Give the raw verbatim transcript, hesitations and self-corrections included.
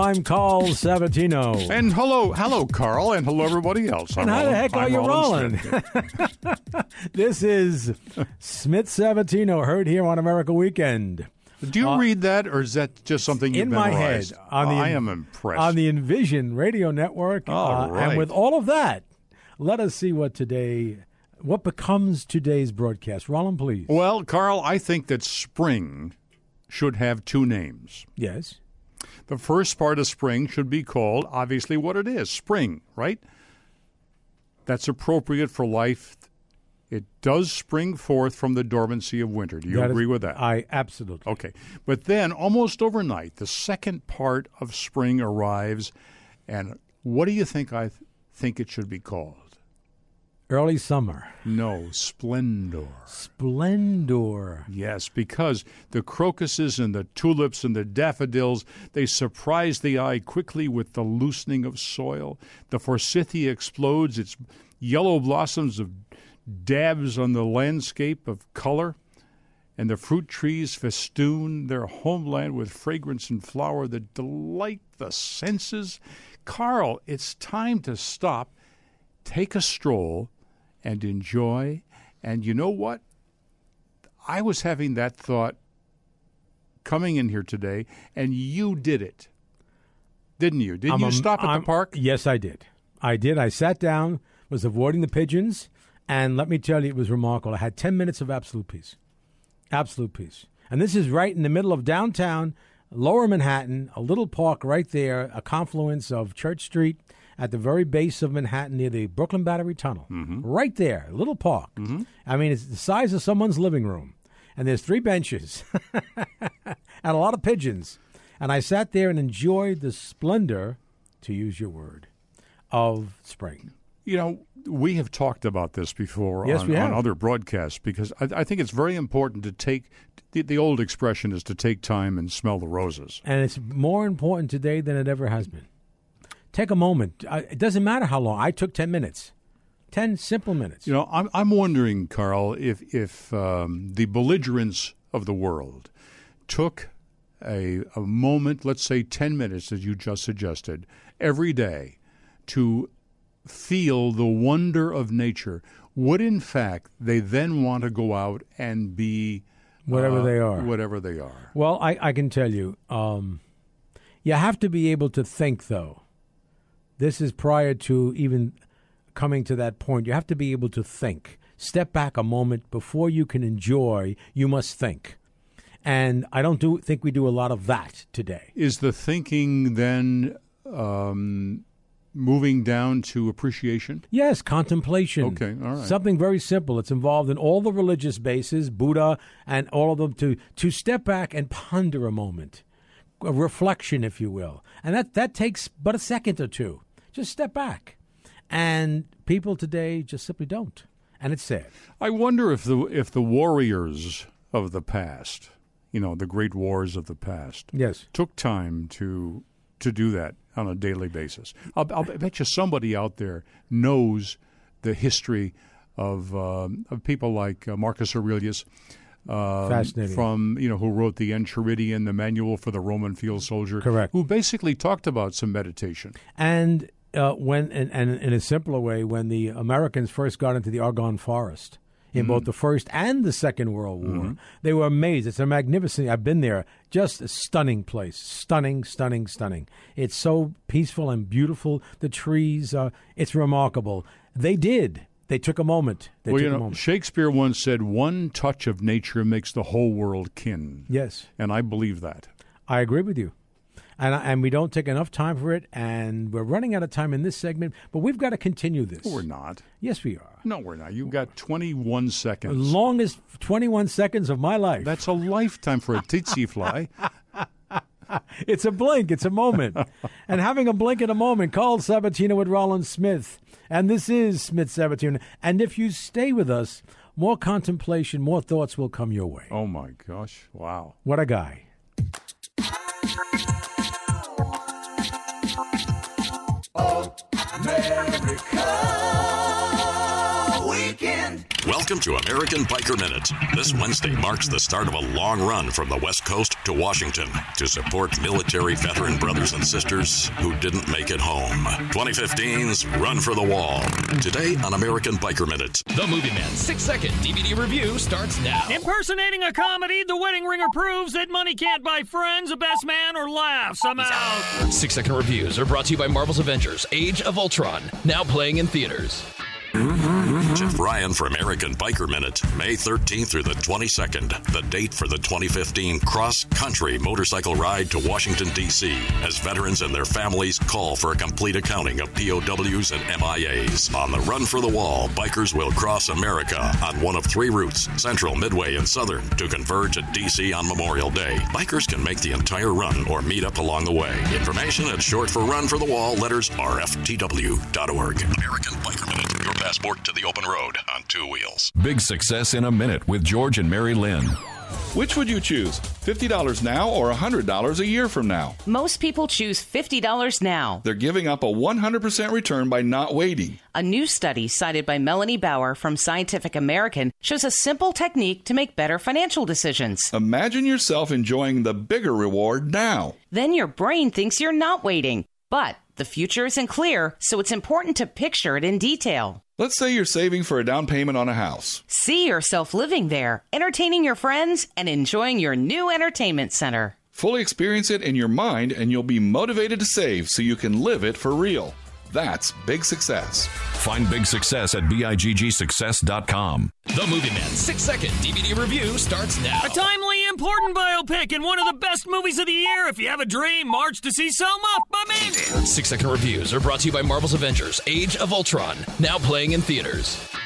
I'm Carl Sabatino. And hello, hello, Carl, and hello, everybody else. And I'm how the Roland, heck are I'm you Roland rolling? This is Smith Sabatino, heard here on America Weekend. Do you uh, read that, or is that just something you've in my memorized? head? On the, I am impressed. On the Envision Radio Network. All uh, right. And with all of that, let us see what today, what becomes today's broadcast. Roland, please. Well, Carl, I think that spring should have two names. Yes. The first part of spring should be called, obviously, what it is, spring, right? That's appropriate for life. It does spring forth from the dormancy of winter. Do you that agree is, with that? I absolutely. Okay. But then, almost overnight, the second part of spring arrives, and what do you think I th- think it should be called? Early summer. No, splendor. Splendor. Yes, because the crocuses and the tulips and the daffodils, they surprise the eye quickly with the loosening of soil. The forsythia explodes its yellow blossoms of dabs on the landscape of color, and the fruit trees festoon their homeland with fragrance and flower that delight the senses. Carl, it's time to stop, take a stroll, and enjoy. And you know what? I was having that thought coming in here today, and you did it. Didn't you? Didn't I'm you a, stop at I'm, the park? Yes, I did. I did. I sat down, was avoiding the pigeons, and let me tell you, it was remarkable. I had ten minutes of absolute peace. Absolute peace. And this is right in the middle of downtown, Lower Manhattan, a little park right there, a confluence of Church Street at the very base of Manhattan near the Brooklyn Battery Tunnel. Mm-hmm. Right there, a little park. Mm-hmm. I mean, it's the size of someone's living room. And there's three benches and a lot of pigeons. And I sat there and enjoyed the splendor, to use your word, of spring. You know, we have talked about this before yes, on, we have. on other broadcasts because I, I think it's very important to take, the, the old expression is to take time and smell the roses. And it's more important today than it ever has been. Take a moment. I, it doesn't matter how long. I took ten minutes. ten simple minutes. You know, I'm, I'm wondering, Carl, if, if um, the belligerents of the world took a, a moment, let's say ten minutes, as you just suggested, every day to feel the wonder of nature, would in fact they then want to go out and be whatever uh, they are. Whatever they are. Well, I, I can tell you, um, you have to be able to think, though. This is prior to even coming to that point. You have to be able to think. Step back a moment before you can enjoy. You must think. And I don't do think we do a lot of that today. Is the thinking then um, moving down to appreciation? Yes, contemplation. Okay, all right. Something very simple. It's involved in all the religious bases, Buddha and all of them, to, to step back and ponder a moment, a reflection, if you will. And that, that takes but a second or two. Just step back. And people today just simply don't. And it's sad. I wonder if the if the warriors of the past, you know, the great wars of the past, yes, took time to to do that on a daily basis. I'll, I'll bet you somebody out there knows the history of, um, of people like uh, Marcus Aurelius, uh, Fascinating. from, you know, who wrote the Enchiridion, the manual for the Roman field soldier. Correct. Who basically talked about some meditation. And uh, when, and, and in a simpler way, when the Americans first got into the Argonne Forest, in mm-hmm. both the First and the Second World War. Mm-hmm. They were amazed. It's a magnificent, I've been there, just a stunning place. Stunning, stunning, stunning. It's so peaceful and beautiful. The trees, uh, it's remarkable. They did. They took a moment. They well, took you know, a moment. Shakespeare once said, one touch of nature makes the whole world kin. Yes. And I believe that. I agree with you. And, and we don't take enough time for it, and we're running out of time in this segment, but we've got to continue this. No, we're not. Yes, we are. No, we're not. You've got twenty-one seconds. The longest twenty-one seconds of my life. That's a lifetime for a tsetse fly. It's a blink. It's a moment. And having a blink in a moment, Carl Sabatino with Roland Smith. And this is Smith Sabatino. And if you stay with us, more contemplation, more thoughts will come your way. Oh, my gosh. Wow. What a guy. America Weekend. weekend. Welcome to American Biker Minute. This Wednesday marks the start of a long run from the West Coast to Washington to support military veteran brothers and sisters who didn't make it home. twenty fifteen's Run for the Wall. Today on American Biker Minute. The Movie Man six-second D V D review starts now. Impersonating a comedy, The Wedding Ringer proves that money can't buy friends, a best man, or laughs. I'm out. Six-second reviews are brought to you by Marvel's Avengers: Age of Ultron, now playing in theaters. Jeff Ryan for American Biker Minute, May thirteenth through the twenty-second. The date for the twenty fifteen cross-country motorcycle ride to Washington, D C as veterans and their families call for a complete accounting of P O Ws and M I As. On the Run for the Wall, bikers will cross America on one of three routes, Central, Midway, and Southern, to converge at D C on Memorial Day. Bikers can make the entire run or meet up along the way. Information at short for Run for the Wall, letters R F T W dot org. American Biker Minute, your passport to the open road on two wheels. Big Success in a Minute with George and Mary Lynn. Which would you choose, fifty dollars now or one hundred dollars a year from now? Most people choose fifty dollars now. They're giving up a one hundred percent return by not waiting. A new study cited by Melanie Bauer from Scientific American shows a simple technique to make better financial decisions. Imagine yourself enjoying the bigger reward now. Then your brain thinks you're not waiting. But the future isn't clear, so it's important to picture it in detail. Let's say you're saving for a down payment on a house. See yourself living there, entertaining your friends, and enjoying your new entertainment center. Fully experience it in your mind, and you'll be motivated to save so you can live it for real. That's big success. Find Big Success at big success dot com. The Movie Man six-second D V D review starts now. A timely, important biopic and one of the best movies of the year. If you have a dream, march to see Selma, my man. Six-second reviews are brought to you by Marvel's Avengers: Age of Ultron, now playing in theaters.